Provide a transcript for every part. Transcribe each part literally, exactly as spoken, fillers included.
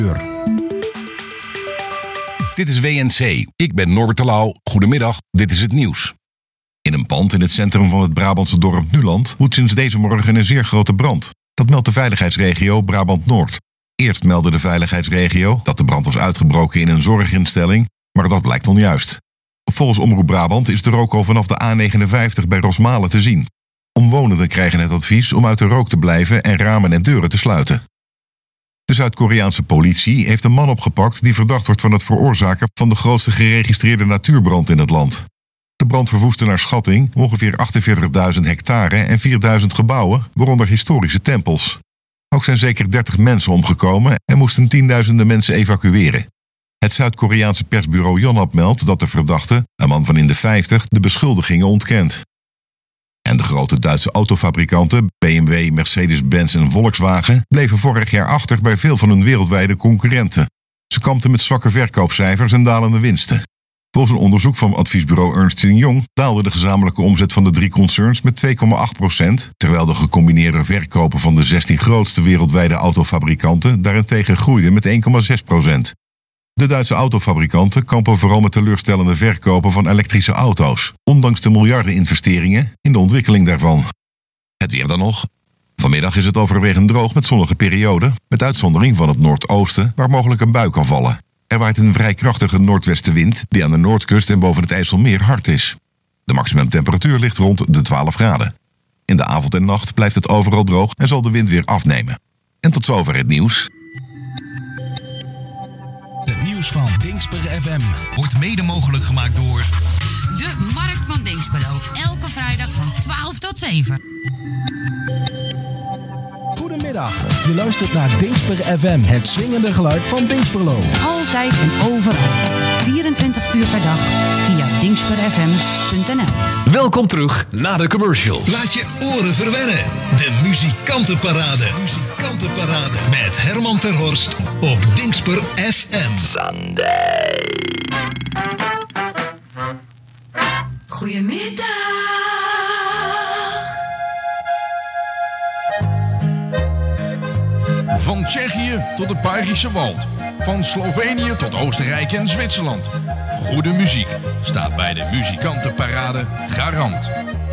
Dit is W N C. Ik ben Norbert de Lauw. Goedemiddag, dit is het nieuws. In een pand in het centrum van het Brabantse dorp Nuland woedt sinds deze morgen een zeer grote brand. Dat meldt de veiligheidsregio Brabant-Noord. Eerst meldde de veiligheidsregio dat de brand was uitgebroken in een zorginstelling, maar dat blijkt onjuist. Volgens Omroep Brabant is de rook al vanaf de A negenenvijftig bij Rosmalen te zien. Omwonenden krijgen het advies om uit de rook te blijven en ramen en deuren te sluiten. De Zuid-Koreaanse politie heeft een man opgepakt die verdacht wordt van het veroorzaken van de grootste geregistreerde natuurbrand in het land. De brand verwoestte naar schatting ongeveer achtenveertigduizend hectare en vierduizend gebouwen, waaronder historische tempels. Ook zijn zeker dertig mensen omgekomen en moesten tienduizenden mensen evacueren. Het Zuid-Koreaanse persbureau Yonhap meldt dat de verdachte, een man van in de vijftig, de beschuldigingen ontkent. En de grote Duitse autofabrikanten B M W, Mercedes-Benz en Volkswagen bleven vorig jaar achter bij veel van hun wereldwijde concurrenten. Ze kampten met zwakke verkoopcijfers en dalende winsten. Volgens een onderzoek van adviesbureau Ernst en Young daalde de gezamenlijke omzet van de drie concerns met twee komma acht procent, terwijl de gecombineerde verkopen van de zestien grootste wereldwijde autofabrikanten daarentegen groeiden met één komma zes procent. De Duitse autofabrikanten kampen vooral met teleurstellende verkopen van elektrische auto's, ondanks de miljardeninvesteringen in de ontwikkeling daarvan. Het weer dan nog. Vanmiddag is het overwegend droog met zonnige perioden, met uitzondering van het noordoosten, waar mogelijk een bui kan vallen. Er waait een vrij krachtige noordwestenwind die aan de noordkust en boven het IJsselmeer hard is. De maximumtemperatuur ligt rond de twaalf graden. In de avond en nacht blijft het overal droog en zal de wind weer afnemen. En tot zover het nieuws. Het nieuws van Dingsper F M wordt mede mogelijk gemaakt door de Markt van Dinxperlo. Elke vrijdag van twaalf tot zeven. Goedemiddag, je luistert naar Dingsper F M, het swingende geluid van Dingsperlo. Altijd en overal, vierentwintig uur per dag, via dingsper f m punt n l. Welkom terug na de commercials. Laat je oren verwennen. De muzikantenparade. Muzikantenparade. Met Herman ter Horst op Dingsper F M. Sunday. Goedemiddag. Van Tsjechië tot het Belgische Wald. Van Slovenië tot Oostenrijk en Zwitserland. Goede muziek staat bij de muzikantenparade garant.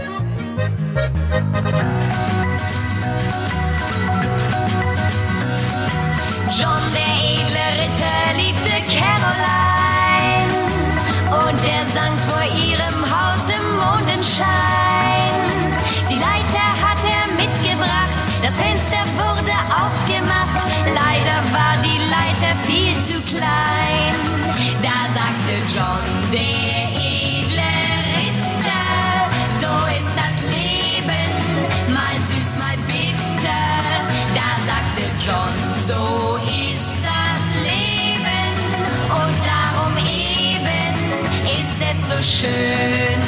John, der edle Ritter, liebte Caroline, und er sang vor ihrem Haus im Mondenschein. Die Leiter hat er mitgebracht, das Fenster wurde aufgemacht, leider war die Leiter viel zu klein. Da sagte John, der edle Ritter, so ist das Leben, mal süß, mal bitter. Da sagte John, so ist das Leben, und darum eben ist es so schön.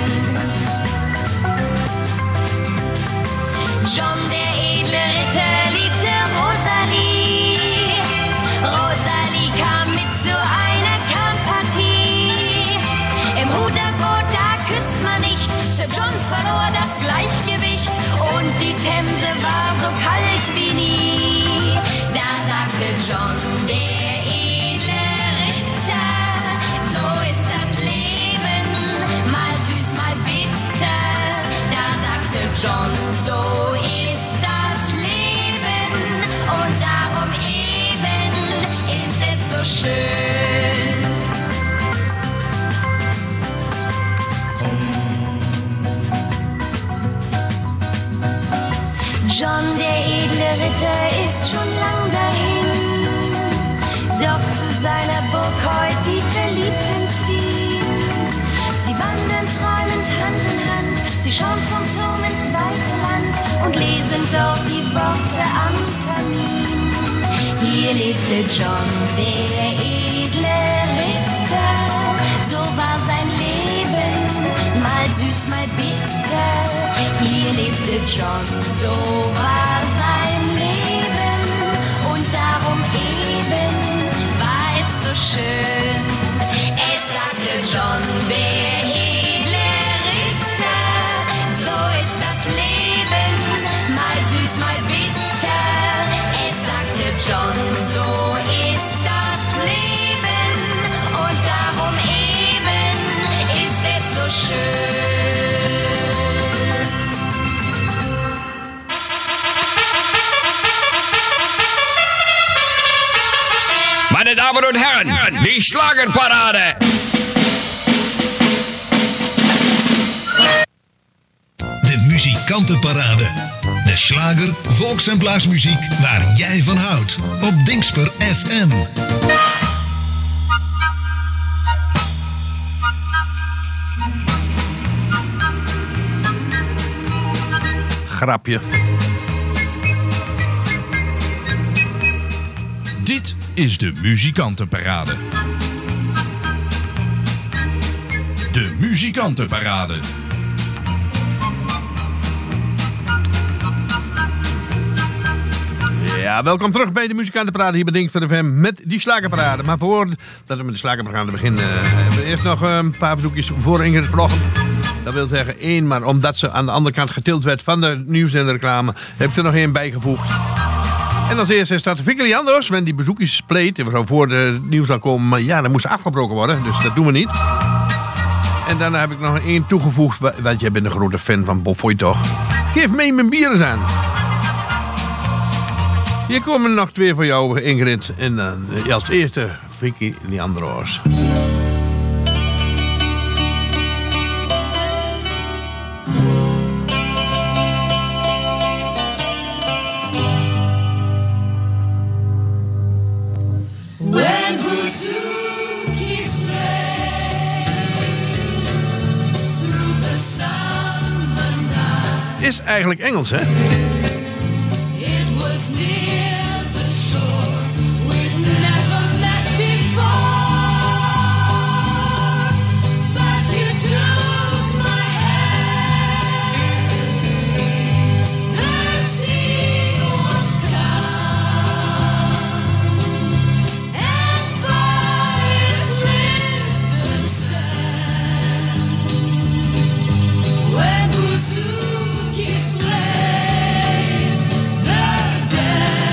John, der edle Ritter, liebte Rosalie. Rosalie kam mit zu einer Kampartie. Im Ruderboot, da küsst man nicht. Sir John verlor das Gleichgewicht und die Themse war so kalt wie nie. Da sagte John, der edle Ritter, so ist das Leben, mal süß, mal bitter. Da sagte John, so ist das Leben, und darum eben ist es so schön. John, der edle Ritter, ist schon lang dahin, doch zu seiner Burg heut die Verliebten ziehen. Sie wandern träumend Hand in Hand, sie schauen vom Turm ins weite Land und lesen dort die Worte am Kamin. Hier lebte John, der edle Ritter, so war sein Leben, mal süß, mal bitter. Hier lebte John, so war sein Leben, und darum eben war es so schön. Es sagte John, der edle Ritter, so ist das Leben, mal süß, mal bitter. Es sagte John, so ist das Meine Damen und Herren, die Schlagerparade. De Muzikantenparade. De slager, volks- en blaasmuziek waar jij van houdt. Op Dingsper F M. Grapje. Dit is de Muzikantenparade. De Muzikantenparade. Ja, welkom terug bij de Muzikantenparade hier bij Dingsper F M met die slagerparade. Maar voordat we met de slagerparade beginnen, uh, hebben we eerst nog uh, een paar verzoekjes voor Ingrid Vloggen. Dat wil zeggen één, maar omdat ze aan de andere kant getild werd van de nieuws en de reclame, heb ik er nog één bijgevoegd. En als eerste staat Vicky Leandros, wenn die bezoekjes pleet. We zouden voor de nieuws zou komen, maar ja, dat moest afgebroken worden, dus dat doen we niet. En daarna heb ik nog één toegevoegd, want jij bent een grote fan van Bob Foy toch? Geef mee mijn bier eens aan. Hier komen nog twee voor jou, Ingrid. En uh, als eerste Vicky Leandros. Is eigenlijk Engels, hè? When Bouzouki's played, the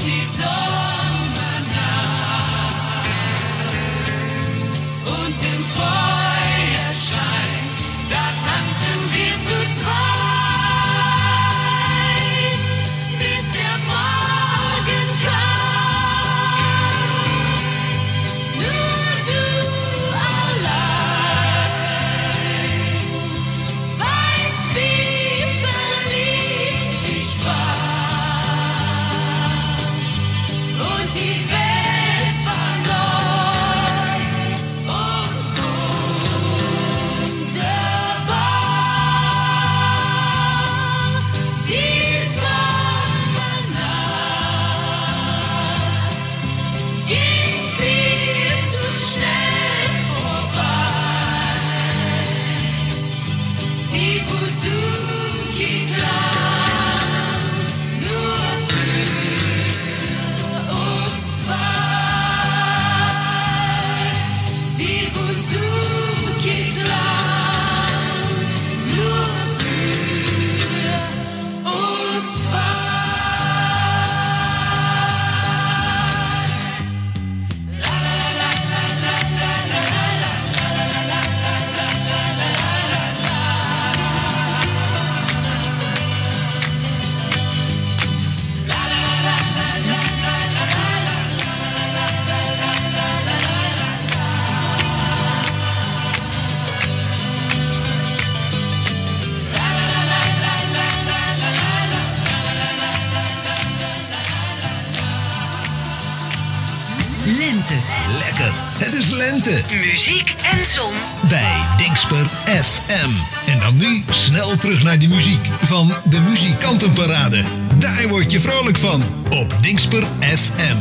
Lente. Lekker, het is lente. Muziek en zon. Bij Dingsper F M. En dan nu snel terug naar de muziek van de Muzikantenparade. Daar word je vrolijk van op Dingsper F M.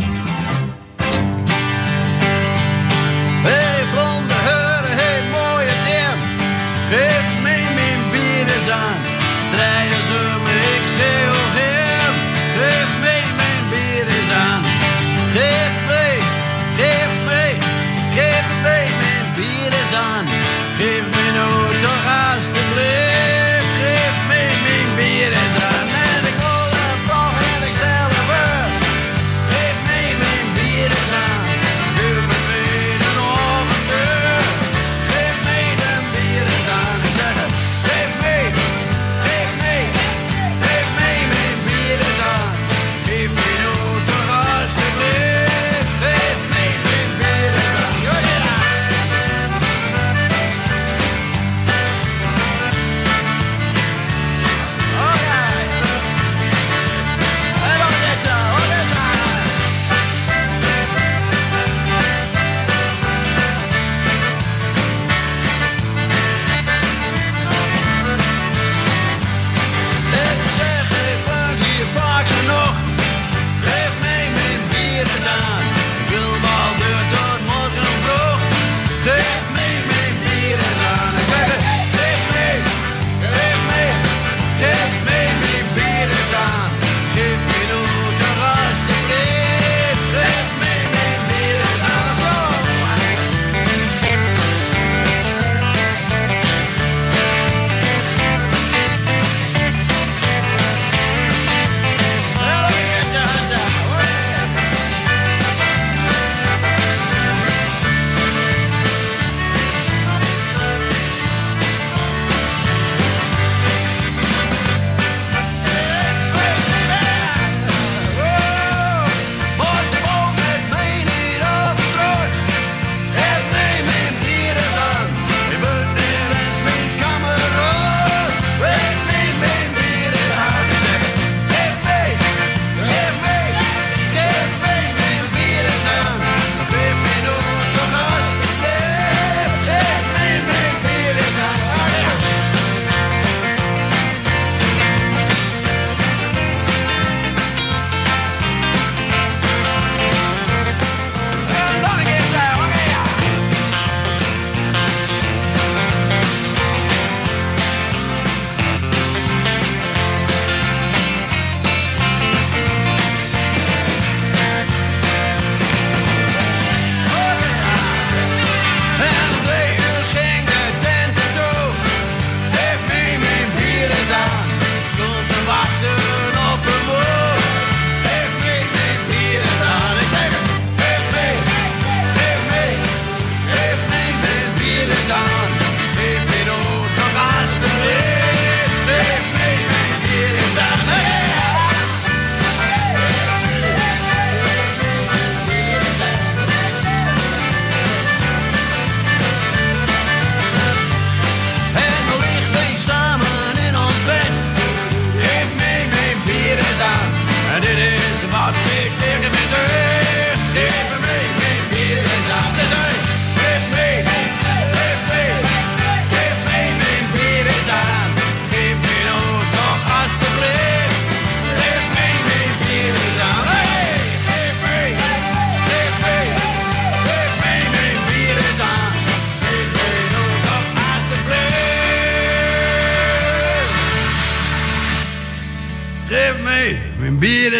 Hey blonde heuren, hey mooie dame, geef mij mijn bier eens aan. Draaien ze me, ik schreeuw hem, geef mij mijn bier eens aan. Geef mij, geef mij, geef mij mijn bier eens aan. Geef mij nou toch alsjeblieft, geef mij mijn bier eens aan. En ik wil er toch en ik stel er voor, geef mij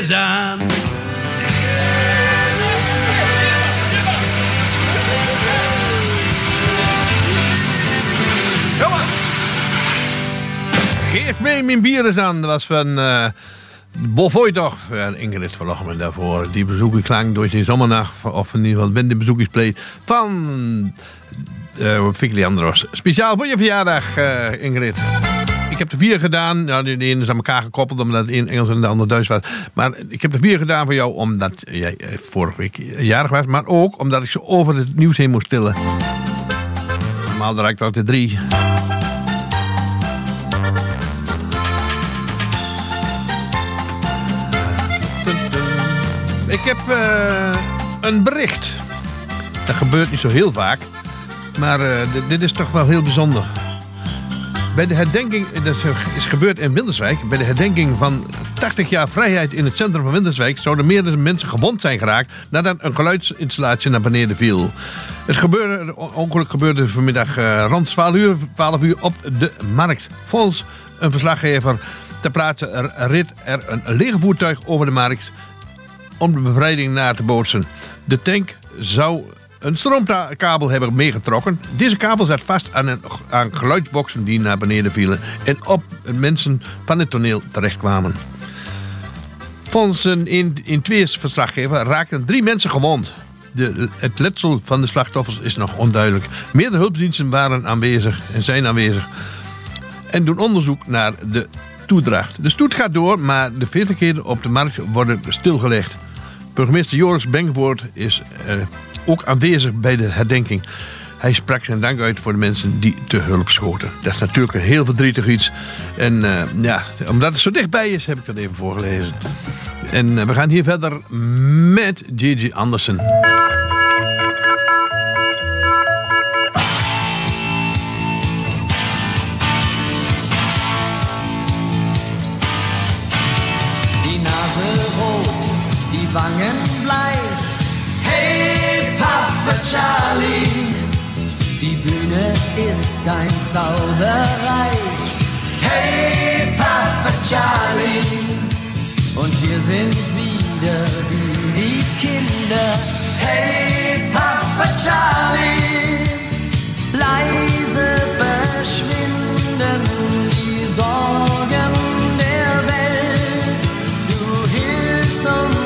bier aan. Geef mee mijn bier eens aan. Dat was van uh, Bovoy toch. Ja, Ingrid verlachen me daarvoor. Die bezoeken klank door zijn zomernacht. Of in ieder geval ben de bezoekersplay van uh, Vicky Leandros. Speciaal voor je verjaardag, uh, Ingrid. Ik heb er vier gedaan. Nou, de ene is aan elkaar gekoppeld omdat de een Engels en de ander Duits was. Maar ik heb er vier gedaan voor jou omdat jij vorige week jarig was. Maar ook omdat ik ze over het nieuws heen moest stillen. Normaal draai ik er altijd drie. Ik heb uh, een bericht. Dat gebeurt niet zo heel vaak. Maar uh, dit, dit is toch wel heel bijzonder. Bij de herdenking, dat is gebeurd in Winterswijk. Bij de herdenking van tachtig jaar vrijheid in het centrum van Winterswijk zouden meerdere mensen gewond zijn geraakt nadat een geluidsinstallatie naar beneden viel. Het gebeurde, ongeluk gebeurde vanmiddag uh, rond twaalf uur, twaalf uur op de markt. Volgens een verslaggever ter plaatse reed er een leeg voertuig over de markt om de bevrijding na te bootsen. De tank zou een stroomkabel hebben meegetrokken. Deze kabel zat vast aan, een, aan geluidsboxen die naar beneden vielen en op mensen van het toneel terechtkwamen. Volgens een in twee's verslaggever raakten drie mensen gewond. De, het letsel van de slachtoffers is nog onduidelijk. Meerdere hulpdiensten waren aanwezig en zijn aanwezig en doen onderzoek naar de toedracht. De stoet gaat door, maar de veertigheden op de markt worden stilgelegd. Burgemeester Joris Bengevoort is uh, ook aanwezig bij de herdenking. Hij sprak zijn dank uit voor de mensen die te hulp schoten. Dat is natuurlijk een heel verdrietig iets. En uh, ja, omdat het zo dichtbij is, heb ik dat even voorgelezen. En uh, we gaan hier verder met Gigi Anderson. Wangen bleich. Hey, Papa Charlie, die Bühne ist dein Zauberreich. Hey, Papa Charlie, und wir sind wieder wie die Kinder. Hey, Papa Charlie, leise verschwinden die Sorgen der Welt. Du hilfst uns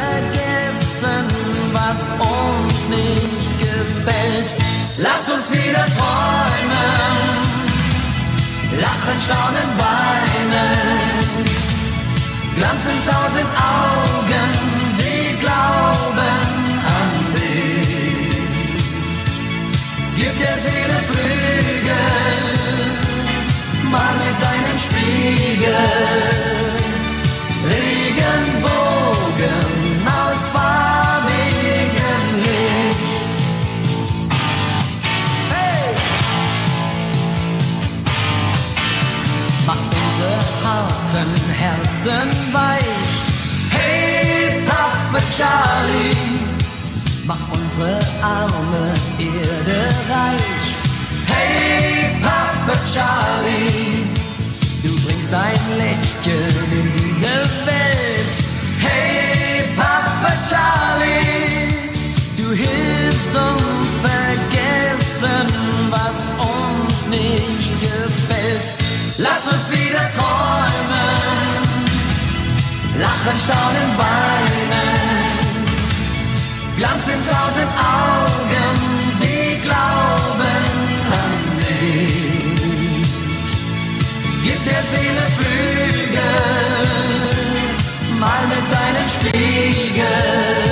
was uns nicht gefällt. Lass uns wieder träumen, lachen, staunen, weinen. Glanz in tausend Augen, sie glauben an dich. Gib der Seele Flügel, mal mit deinem Spiegel. Regenbogen aus farbigem Licht. Hey! Mach unsere harten Herzen weich. Hey, Papa Charlie, mach unsere arme Erde reich. Hey, Papa Charlie, du bringst ein Lächeln in diese Welt. Hey, Papa Charlie, du hilfst uns vergessen, was uns nicht gefällt. Lass uns wieder träumen, lachen, staunen, weinen. Glanz in tausend Augen, sie glauben an dich. Gib der Seele Flügel, mal mit deinem Spiegel.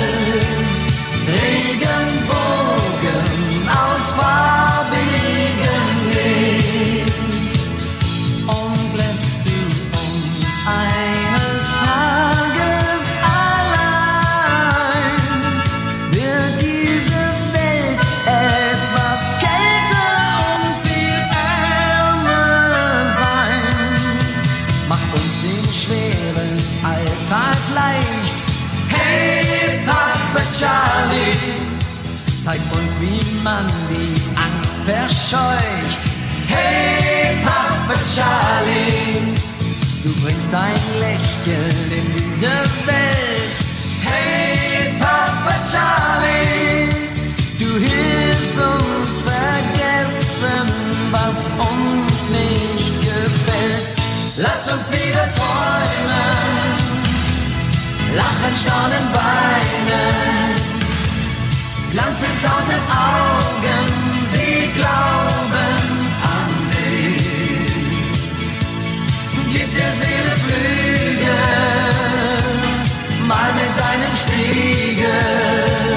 Regenbogen aus farbigem Licht. Und lässt du uns eines Tages allein, wird diese Welt etwas kälter und viel ärmer sein. Mach uns den schweren Alltag leicht. Hey, Papa Charlie, zeig uns, wie man die Angst verscheucht. Hey, Papa Charlie, Du bringst ein Lächeln in diese Welt. Hey, Papa Charlie, du hilfst uns vergessen, was uns nicht gefällt. Lass uns wieder träumen, lachen, staunen, weinen. Glanz in tausend Augen, sie glauben an dich. Gib der Seele Flügel, mal mit deinem Spiegel.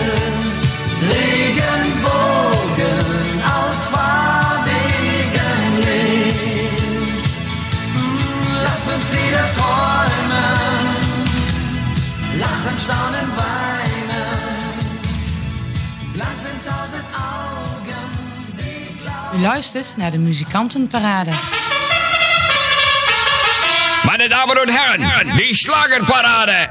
Regenbogen aus farbigem Licht. Lass uns wieder träumen, lachen, staunen, weinen. Glanz in tausend Augen, sie glauben. U luistert naar de Muzikantenparade. Meine Damen und Herren, die Schlagerparade.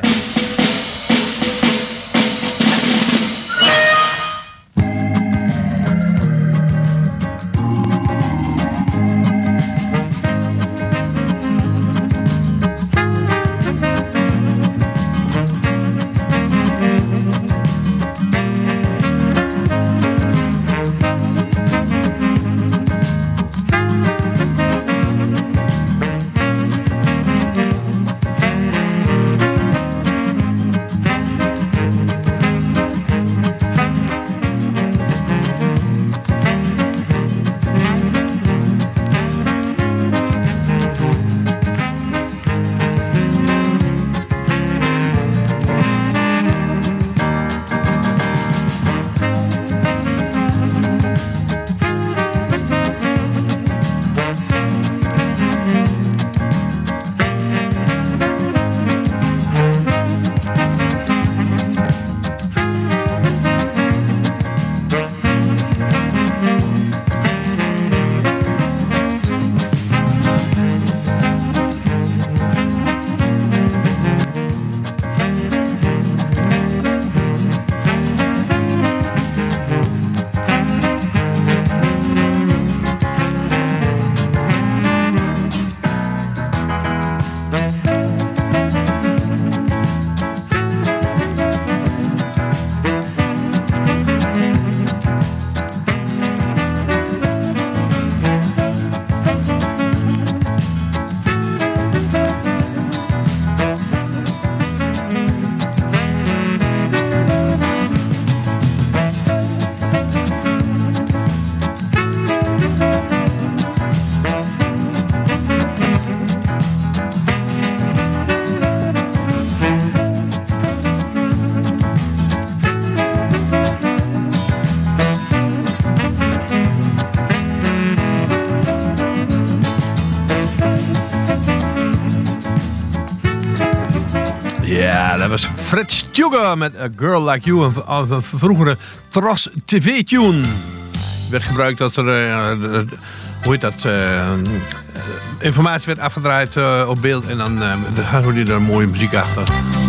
Ja, dat was Fred Stuger met A Girl Like You. Een, een vroegere Tros T V-tune. Werd gebruikt dat er, uh, hoe heet dat, uh, informatie werd afgedraaid uh, op beeld. En dan uh, hoorde je er een mooie muziek achter.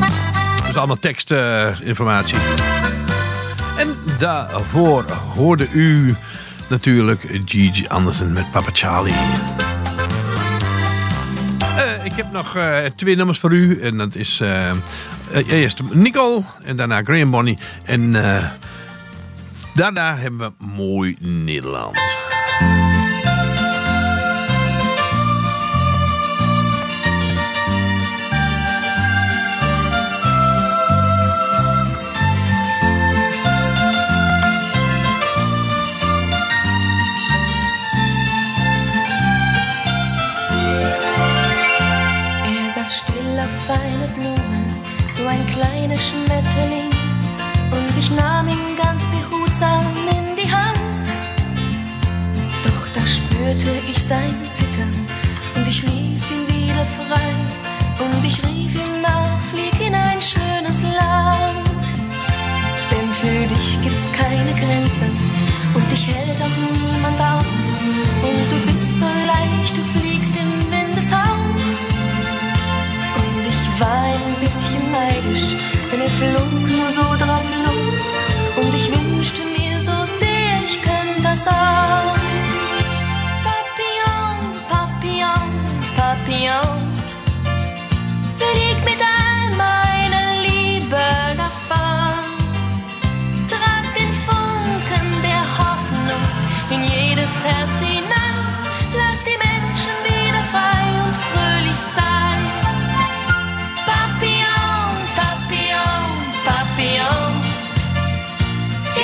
Dus allemaal tekstinformatie. Uh, en daarvoor hoorde u natuurlijk Gigi Anderson met Papa Charlie. Uh, ik heb nog uh, twee nummers voor u. En dat is uh, uh, eerst Nicole en daarna Graham Bonnie. En uh, daarna hebben we Mooi Nederland. Feine Blume, so ein kleiner Schmetterling, und ich nahm ihn ganz behutsam in die Hand. Doch da spürte ich sein Zittern und ich ließ ihn wieder frei und ich rief ihm nach, flieg in ein schönes Land. Denn für dich gibt's keine Grenzen und dich hält auch niemand auf und du bist so leicht, du fliegst im Windeshauch. Ich war ein bisschen neidisch, denn er flog nur so drauf los und ich wünschte mir so sehr, ich könnte das auch. Papillon, Papillon, Papillon,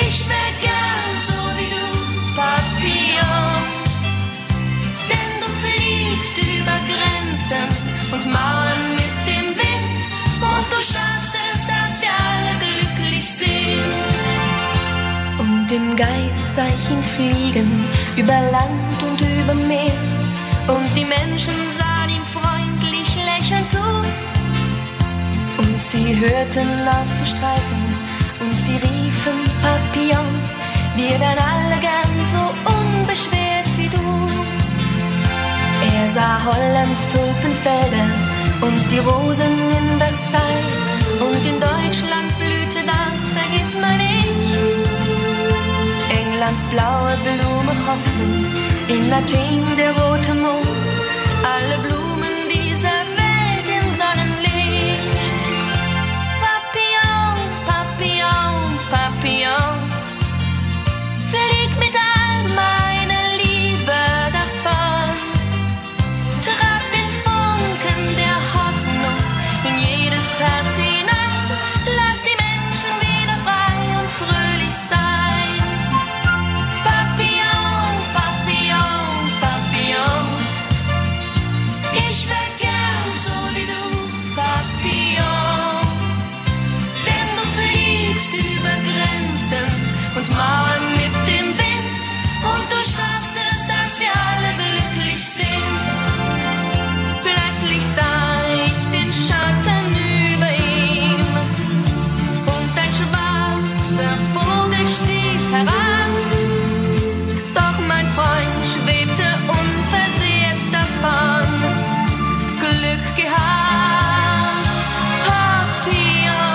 Ich wär gern so wie du, Papillon. Denn du fliegst über Grenzen und Mauern mit dem Wind. Und du schaffst es, dass wir alle glücklich sind. Und im Geist sah ich ihn fliegen, über Land und über Meer. Und die Menschen sahen ihm freundlich lächelnd zu. Und sie hörten auf zu streiten und sie riefen Papillon. Wir wären alle gern so unbeschwert wie du. Er sah Hollands Tulpenfelder und die Rosen in Versailles. Und in Deutschland blühte das, vergiss man nicht. Englands blaue Blume Hoffnung, in Athen der rote Mond. Alle Blumen dieser Welt im Sonnenlicht. Papillon, Papillon, Papillon, flieg mit all meiner Liebe davon. Trag den Funken der Hoffnung in jedes Herz hinein. Lass die Menschen wieder frei und fröhlich sein. Papillon, Papillon, Papillon, ich wär gern so wie du, Papillon. Denn du fliegst über Grenzen und Mauern mit dem Wind. Und du schaffst es, dass wir alle glücklich sind. Plötzlich sah ich den Schatten über ihm. Und ein schwarzer Vogel stieß heran. Doch mein Freund schwebte unversehrt davon. Glück gehabt, Papillon.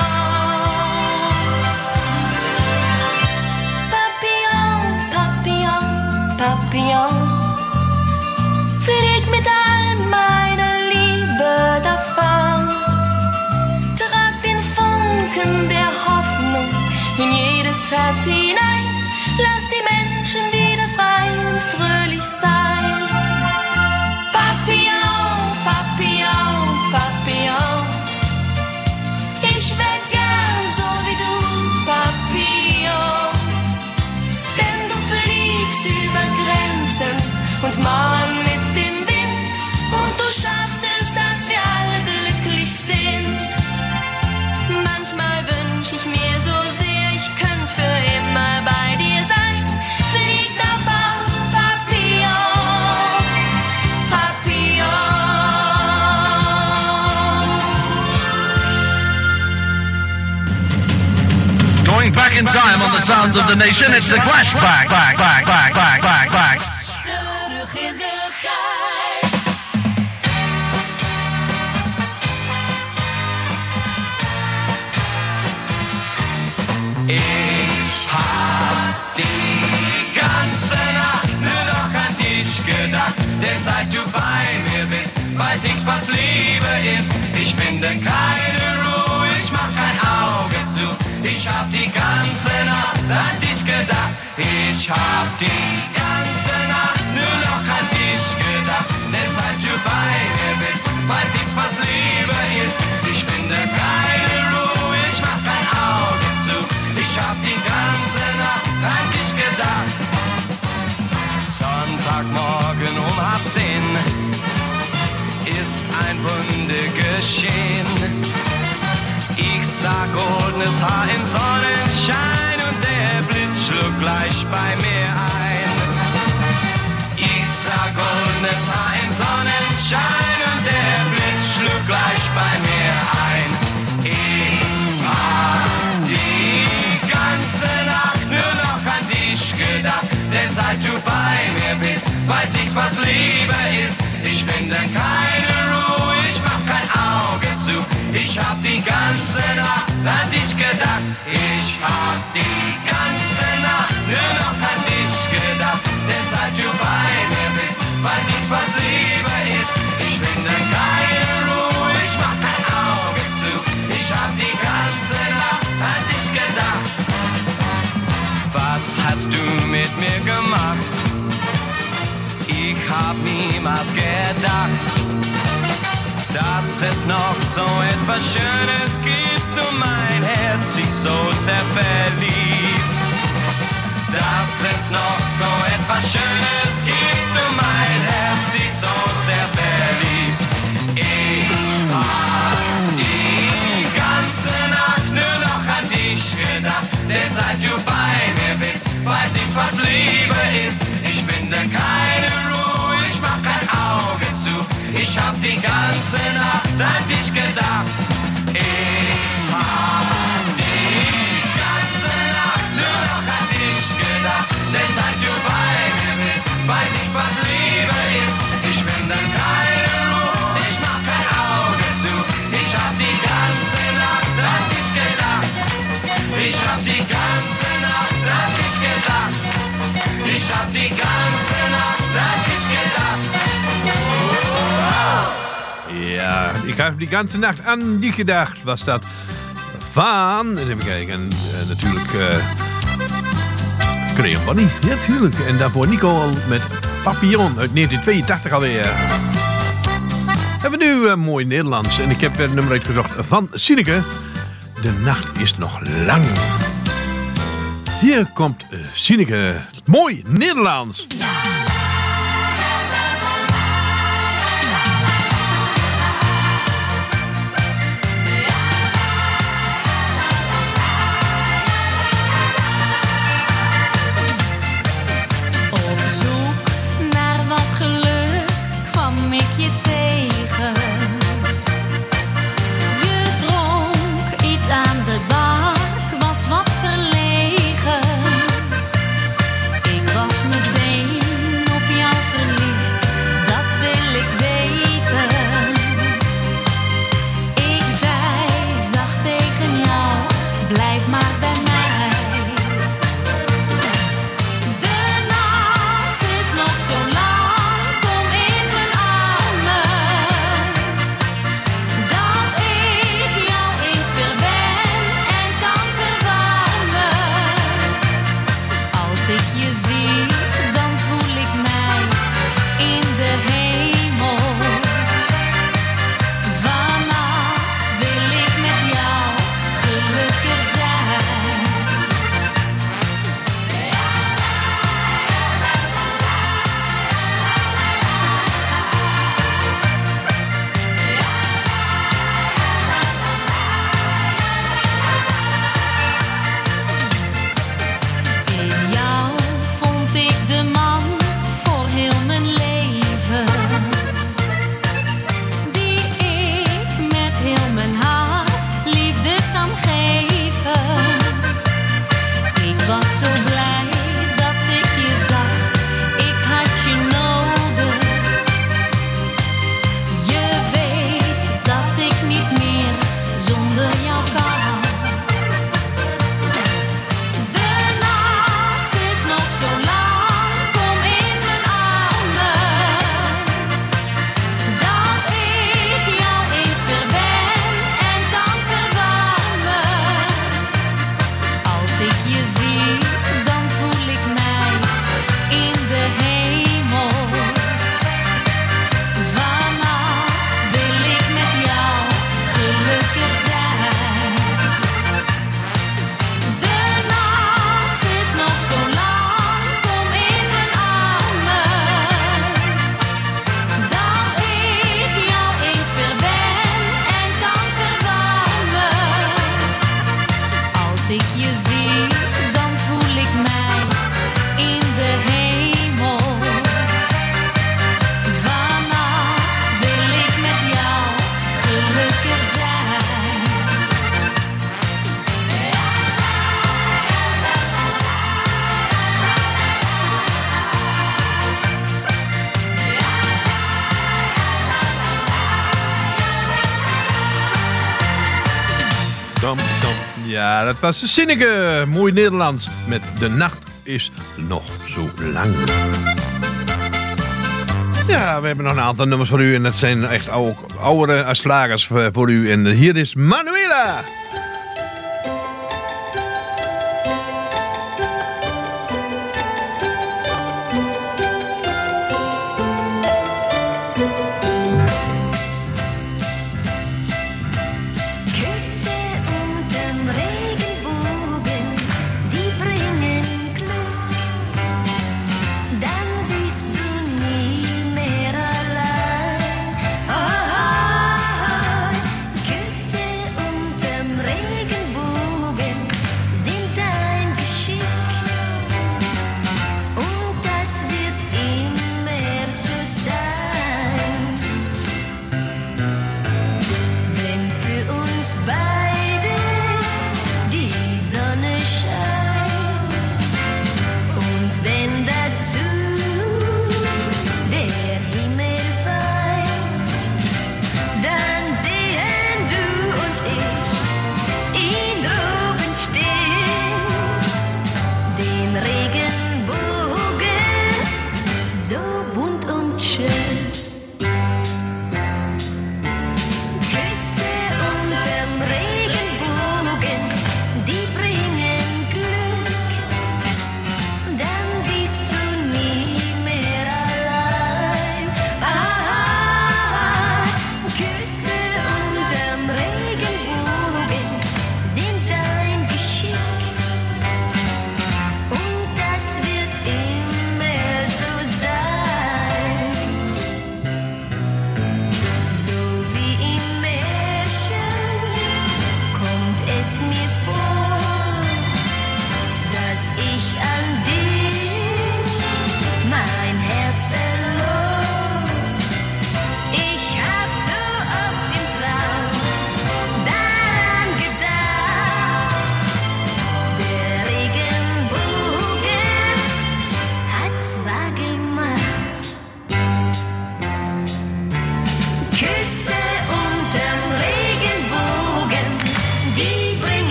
Papillon, Papillon, Papillon, flieg mit all meiner Liebe davon. Trag den Funken der Hoffnung in jedes Herz hinein. Lass die Menschen wieder frei und fröhlich sein. Papillon, Papillon, Papillon, ich wär gern so wie du, Papillon. Denn du fliegst über Grenzen und Mauern mit dem Wind. Und du schaffst es, dass wir alle glücklich sind. Manchmal wünsch ich mir so sehr, ich könnte für immer bei dir sein. Flieg doch auf, Papillon, Papillon. Going back in time on the sounds of the nation, it's the Clash back, back, back, back, back, back, back. Terug in de tijd. Ich hab die ganze Nacht nur noch an dich gedacht, denn seit du bei mir bist, weiß ich, was Liebe ist. Ich finde keine Ruhe, ich mach kein Auge zu. Ich hab die ganze Nacht an dich gedacht. Ich hab die ganze Nacht nur noch an dich gedacht, denn seit du bei mir bist, weiß ich, was Liebe ist. Ich finde keine Ruhe, ich mach kein Auge zu. Ich hab die ganze Nacht an dich gedacht. Sonntagmorgen um halb zehn ist ein Wunder geschehen. Ich sah goldenes Haar im Sonnenschein und der Blitz schlug gleich bei mir ein. Ich sah goldenes Haar im Sonnenschein und der Blitz schlug gleich bei mir ein. Ich hab die ganze Nacht nur noch an dich gedacht, denn seit du bei mir bist, weiß ich, was Liebe ist. Ich finde keine Ruhe, ich mach kein Auge zu. Ich hab die ganze Nacht an dich gedacht. Ich hab die ganze Nacht nur noch an dich gedacht, denn seit du bei mir bist, weiß ich, was Liebe ist. Ich finde keine Ruhe, ich mach kein Auge zu. Ich hab die ganze Nacht an dich gedacht. Was hast du mit mir gemacht? Ich hab niemals gedacht, dass es noch so etwas Schönes gibt und mein Herz sich so sehr verliebt. dass es noch so etwas Schönes gibt und mein Herz sich so sehr verliebt. Ich hab die ganze Nacht nur noch an dich gedacht, denn seit du bei mir bist, weiß ich, was Liebe ist. Ich finde keine Ruhe, ich mach kein Auge zu, ich hab die ganze Nacht an dich gedacht. Ich hab die ganze Nacht nur noch an dich gedacht, denn seit du bei mir bist, weiß ich, was Liebe ist. Ich finde keine Ruhe, ich mach kein Auge zu, ich hab die ganze Nacht an dich gedacht. Ich hab die ganze Nacht an dich gedacht. Ich hab die ganze Nacht an dich gedacht. Ja, ik heb die ganze Nacht aan die gedacht. Was dat van? Even kijken. Uh, natuurlijk. Uh, Creon Bonnie. Ja, natuurlijk. En daarvoor Nico met Papillon uit negentien tweeëntachtig alweer. Hebben we nu uh, mooi Nederlands. En ik heb er een nummer uitgezocht van Sineke. De nacht is nog lang. Hier komt uh, Sineke. Mooi Nederlands. Ja, dat was Sineke. Mooi Nederlands. Met De nacht is nog zo lang. Ja, we hebben nog een aantal nummers voor u. En dat zijn echt oude, oudere slagers voor u. En hier is Manuela. Küsse unterm Regenbogen, die bringen Glück.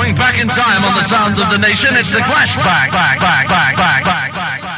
Going back in time on the sounds of the nation, it's the flashback. Back, back, back, back, back, back, back.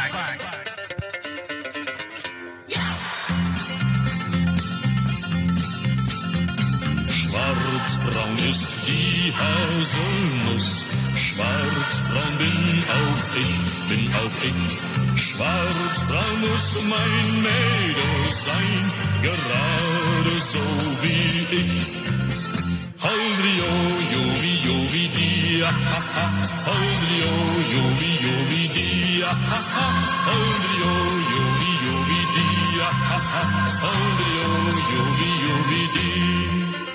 Schwarzbraun ist die Haselnuss, schwarzbraun bin auch ich, bin auch ich. Schwarzbraun muss mein Mädel sein, gerade so wie ich. Holdrio, jovi, jovi, dia, ha, ha. Holdrio, jovi, jovi, dia, ha, ha. Holdrio, jovi, jovi, dia, ha, ha. Holdrio, jovi, jovi, dia.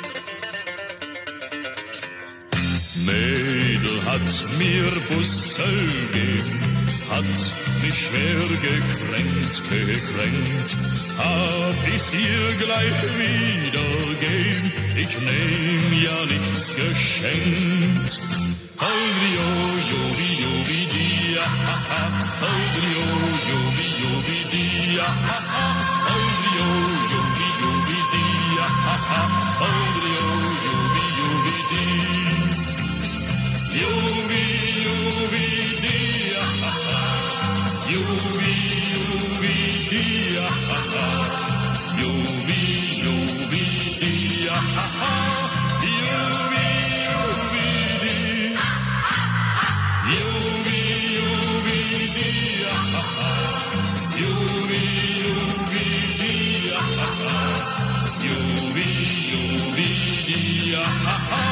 Mädel hat mir Bussel gegeben, hat mich schwer gekränkt, gekränkt. Hab ich's ihr gleich wiedergeben, ich nehm ja nichts geschenkt. Holdrio, jovi, jovi, dia, ha, ha. Holdrio, jovi, jovi, dia, ha, ha. Holdrio, jovi, jovi, dia, ha, ha. Holdrio, jovi, jovi, dia. Jovi, jovi, dia, ha, ha. Jovi, jovi, dia, ha, ha. Jovi, jovi, dia, ha, ha. Jovi, jovi, dia. Jovi, jovi, dia, ha, ha. Jovi, jovi, dia, ha, ha. Jovi, jovi, dia, ha, ha.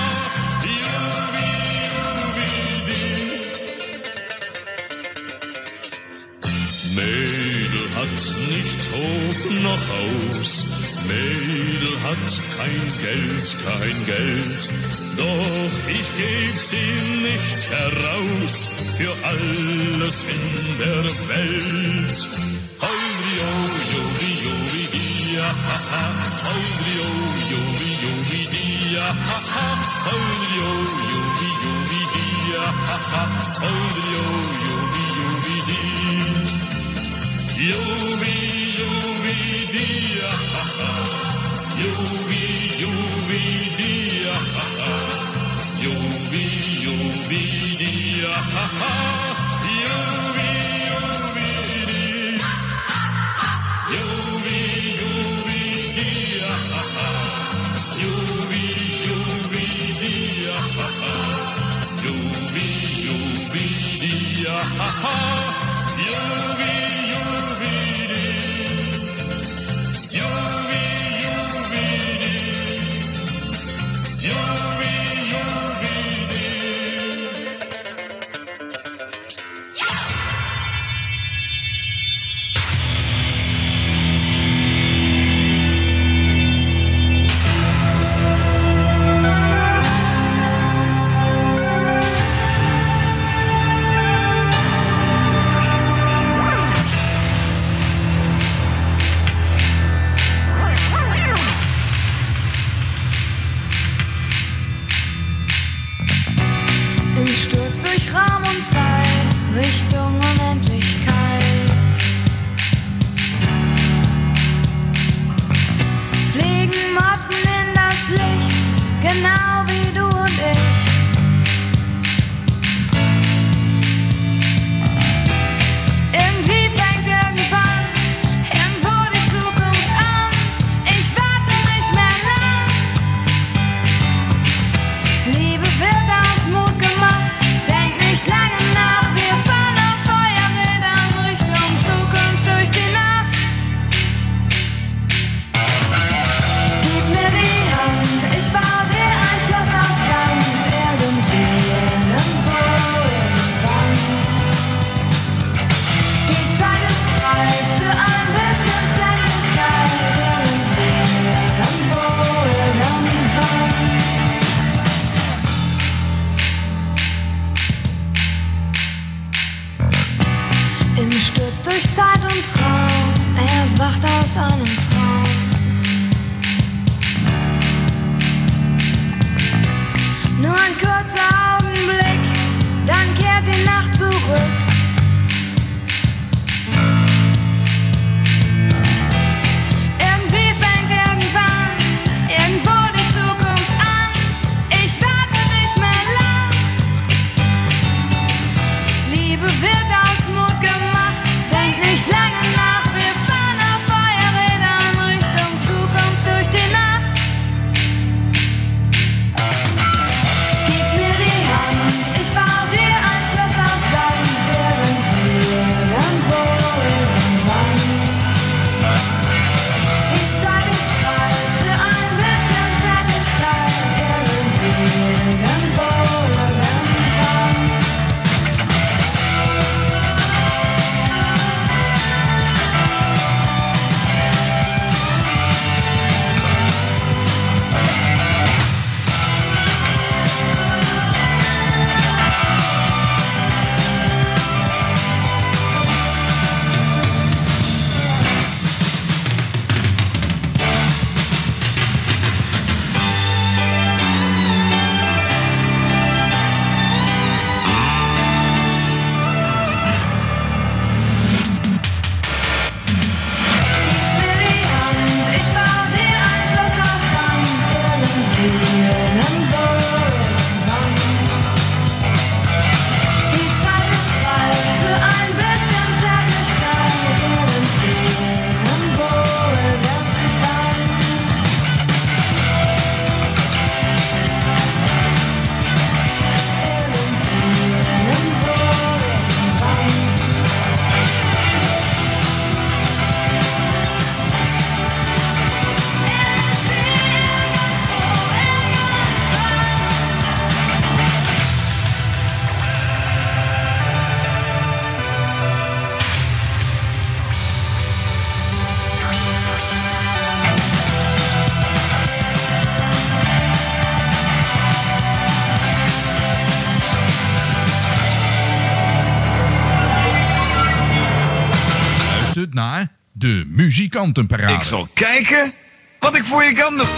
Mädel hat nicht Hof noch Haus, Mädel hat kein Geld, kein Geld, doch ich geb sie nicht heraus für alles in der Welt. Holdrio, jovi, jovi, dia, ha, ha. Holdrio, jovi, jovi, dia, ha, ha. Holdrio, jovi, jovi, dia, ha, ha. Holdrio, jovi, jovi, dia. Jovi, jovi, dia, ha, ha. Jovi, jovi, dia, ha, ha. Jovi, jovi, dia, ha, ha. Jovi, jovi, dia. Jovi, jovi, dia, ha, ha. Jovi, jovi, dia, ha, ha. Jovi, jovi, dia, ha, ha. Jovi, de muzikantenparade. Ik zal kijken wat ik voor je kan doen.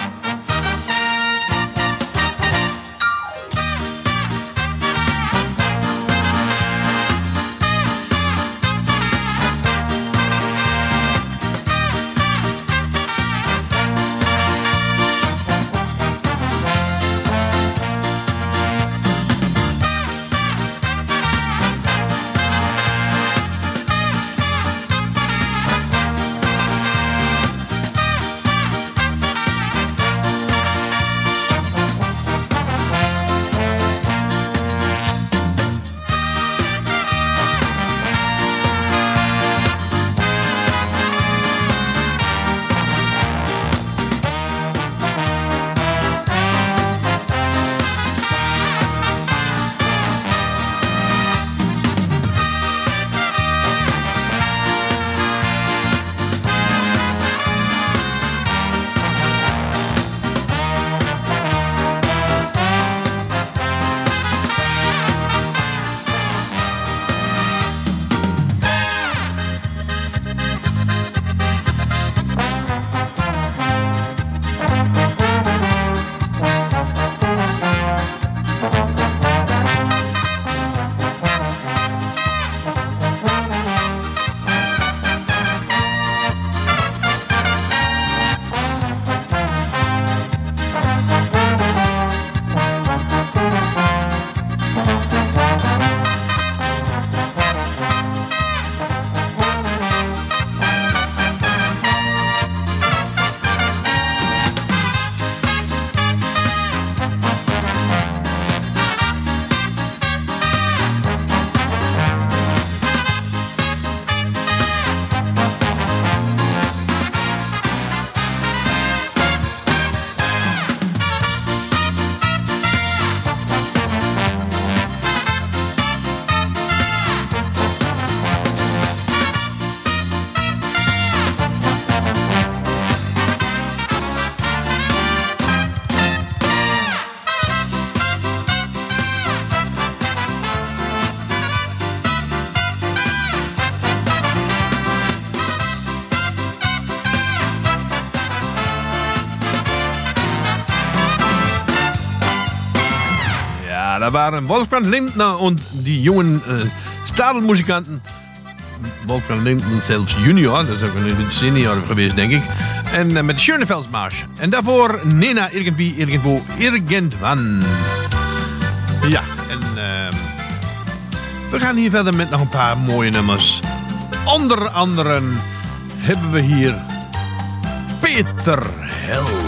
Da waren Wolfgang Lindner und die jungen äh, Stadelmusikanten. Wolfgang Lindner zelfs junior, dat is ook een senior geweest, denk ik. En uh, met de Schönefeldsmarsch. En daarvoor Nena irgendwie, irgendwo, irgendwann. Ja, en uh, we gaan hier verder met nog een paar mooie nummers. Onder andere hebben we hier Peter Held.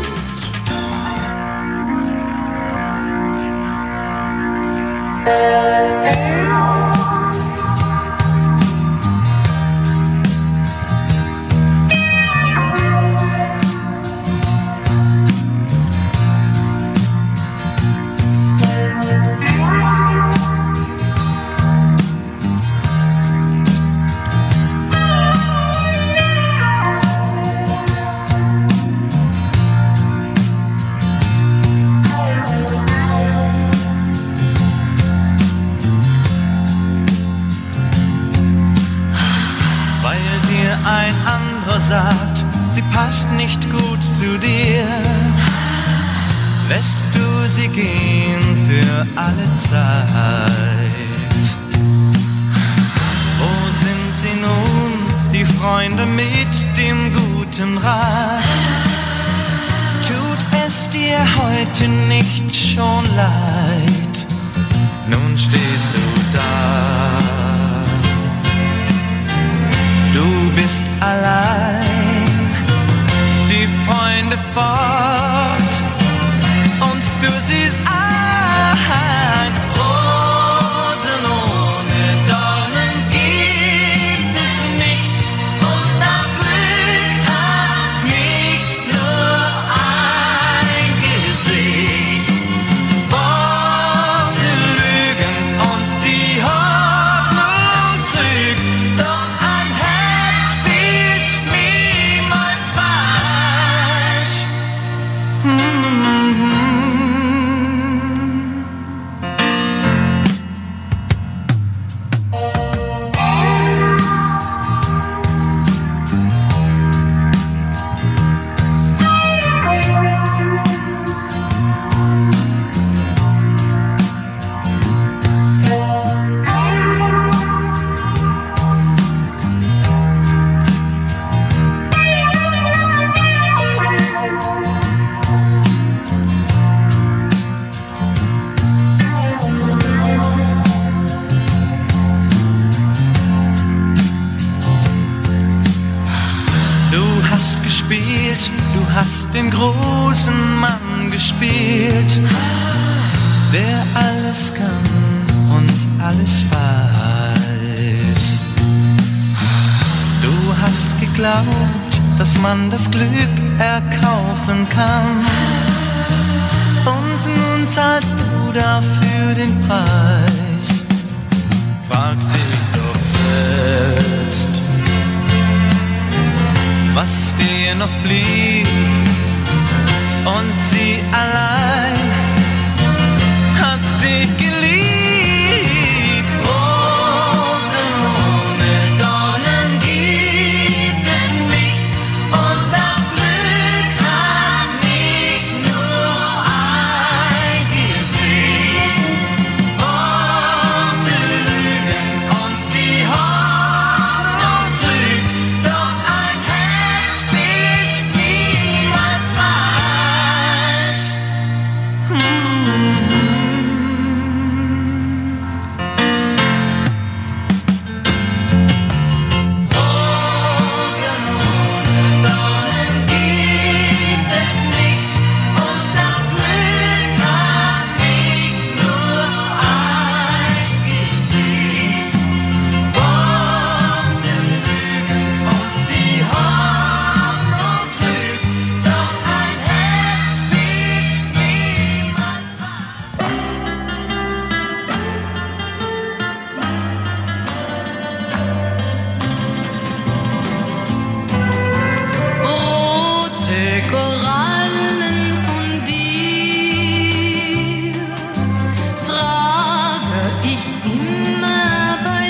Sagt, sie passt nicht gut zu dir, lässt du sie gehen für alle Zeit. Wo sind sie nun, die Freunde mit dem guten Rat? Tut es dir heute nicht schon leid? Nun stehst du da. Du bist allein, die Freunde fort und du siehst ein. Rosen ohne Dornen gibt es nicht und das Glück hat nicht nur ein Gesicht. Worte lügen und die Hoffnung trügt, doch ein den großen Mann gespielt, der alles kann und alles weiß. Du hast geglaubt, dass man das Glück erkaufen kann, und nun zahlst du dafür den Preis. Frag dich doch selbst, was dir noch blieb, und sie allein hat dich geliebt. Rosen ohne Dornen gibt es nicht, und das Glück hat nicht nur ein Gesicht. Worte lügen und die Hoffnung trügt, doch ein Herz spielt niemals falsch. Rosen ohne Dornen gibt es nicht, und das Glück hat nicht nur ein Gesicht. Worte lügen und die Hoffnung trügt, doch ein Herz spielt niemals rote Korallen von dir trage ich immer bei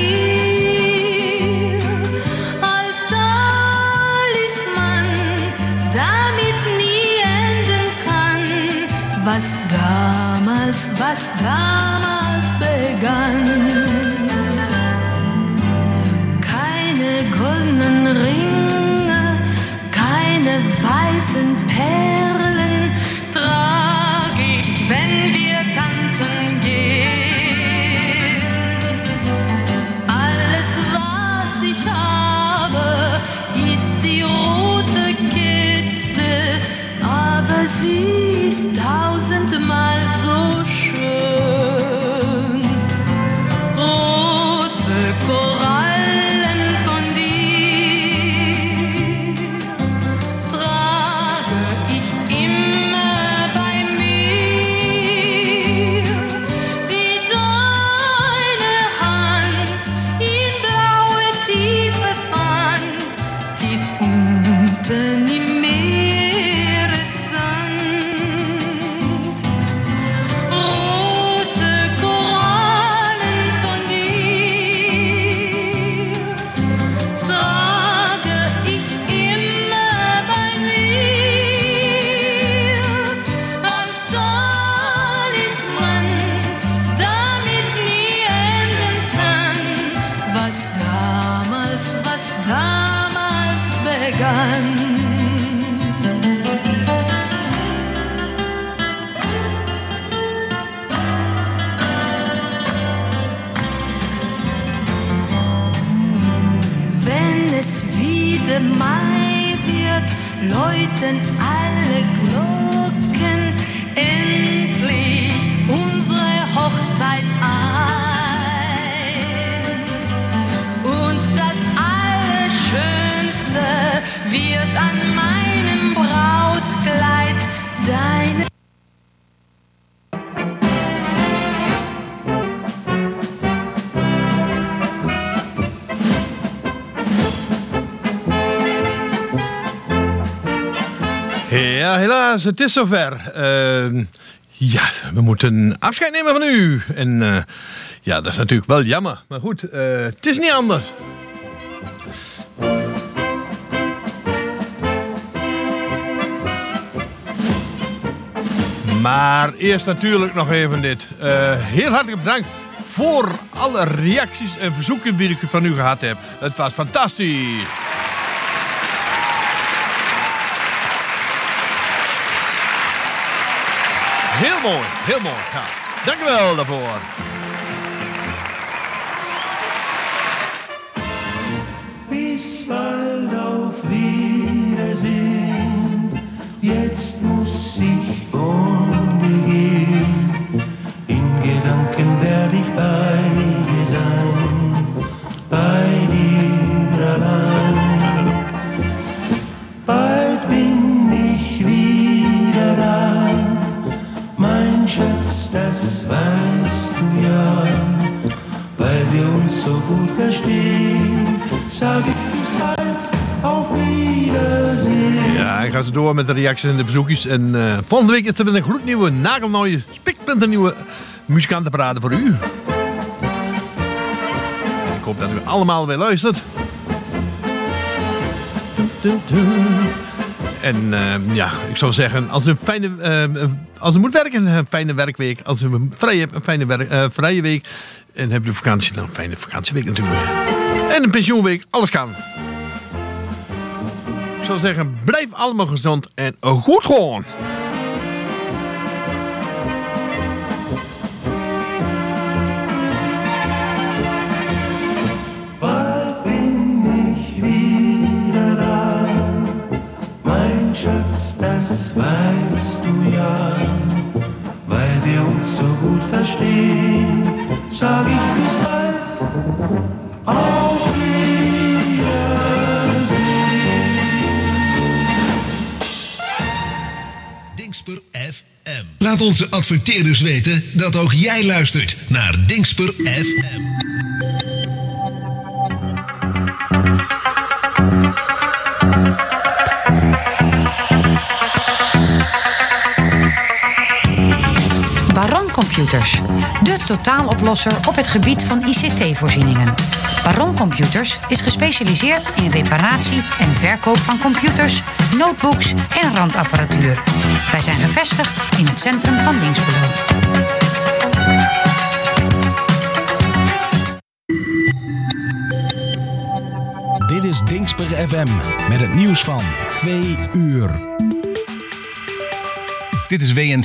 mir als Talisman, damit nie enden kann, was damals, was damals begann. Keine goldenen Ringe, keine weißen Perlen trag ich, wenn wir tanzen gehen. Alles, was ich habe, ist die rote Kette, aber sie ist tausendmal so schön. Rote Korallen von dir trage ich immer bei mir, die deine Hand in blaue Tiefe fand, tief unten im Meeressand. Rote Korallen von dir trage ich immer bei mir als Talisman, damit nie enden kann, was damals, was damals begann. Wenn es wieder Mai wird, läuten alle Glocken endlich unsere Hochzeit ein. Und das Allerschönste wird an meinem Brautkleid deine Ja, helaas, het is zover. Uh, ja, we moeten afscheid nemen van u. En uh, ja, dat is natuurlijk wel jammer. Maar goed, uh, het is niet anders. Maar eerst natuurlijk nog even dit. Uh, heel hartelijk bedankt voor alle reacties en verzoeken die ik van u gehad heb. Het was fantastisch. Heel mooi, heel mooi. Ja. Dank u wel daarvoor. Bis bald, auf Wiedersehen. so gut verstehen, sag ich bis bald, auf Wiedersehen. Ja, ik ga zo door met de reacties en de bezoekjes. En uh, volgende week is er weer een gloednieuwe, nagelnooie, spiksplinternieuwe muzikantenparade voor u. Ik hoop dat u allemaal weer luistert. En uh, ja, ik zou zeggen, als u, een fijne, uh, als u moet werken, een fijne werkweek. Als u vrij hebt, een fijne werk, uh, vrije week. En hebt u vakantie, dan een fijne vakantieweek natuurlijk. En een pensioenweek, alles kan. Ik zou zeggen, blijf allemaal gezond en goed gewoon. Bald bin ich wieder da, mein Schatz, das weißt du ja. Weil wir uns so gut verstehen, sag ich bis bald, auf Wiedersehen. Dingsper F M. Laat onze adverteerders weten dat ook jij luistert naar Dingsper F M. Baron Computers, de totaaloplosser op het gebied van I C T-voorzieningen. Baron Computers is gespecialiseerd in reparatie en verkoop van computers, notebooks en randapparatuur. Wij zijn gevestigd in het centrum van Dinxperlo. Dit is Dingsper F M met het nieuws van twee uur. Dit is W N